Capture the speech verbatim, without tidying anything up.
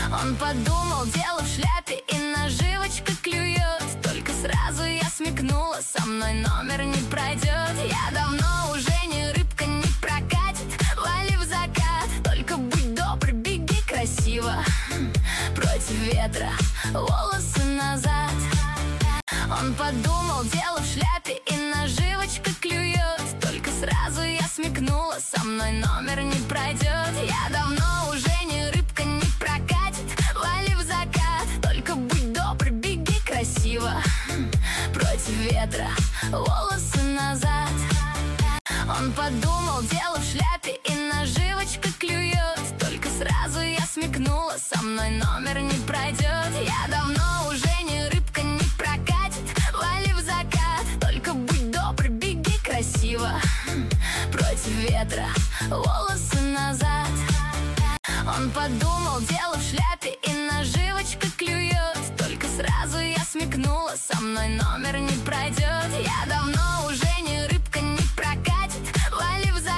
Он подумал, дело в шляпе, и наживочка клюет. Только сразу я смекнула, со мной номер не пройдет. Я давно уже не рыбка, не прокатит, вали в закат. Только будь добр, беги красиво, против ветра, волосы назад. Он подумал, дело в шляпе, и наживочка клюет. Только сразу я смекнула, со мной номер не пройдет. Я давно уже не рыбка, не прокатит, вали в закат. Только будь добр, беги красиво, против ветра, волосы назад. Он подумал, дело в шляпе, и наживочка клюет. Только сразу я смекнула, со мной номер не пройдет. Я давно уже не рыбка, не прокатит, вали в закат. Только будь добр, беги красиво, против ветра, волосы назад. Он подумал, дело в шляпе, и наживочка клюет. Только сразу я смекнула, со мной номер не пройдет. Я давно уже